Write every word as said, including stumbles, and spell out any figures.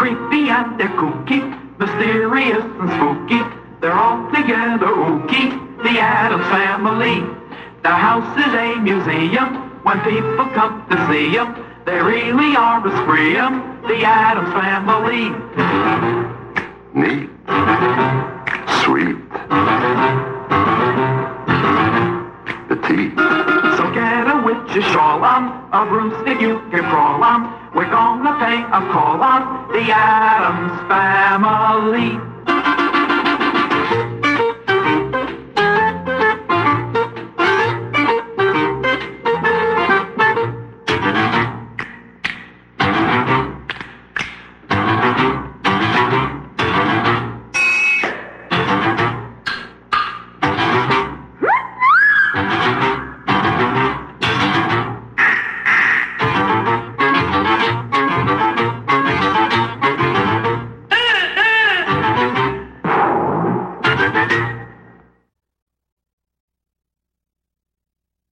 creepy and they're kooky, mysterious and spooky. They're all together ooky, the Addams Family. The house is a museum when people come to see 'em. They really are a scream, the Addams Family. Neat. Sweet. Petite. So get a witch's shawl on, a broomstick you can crawl on. We're gonna pay a call on the Addams Family.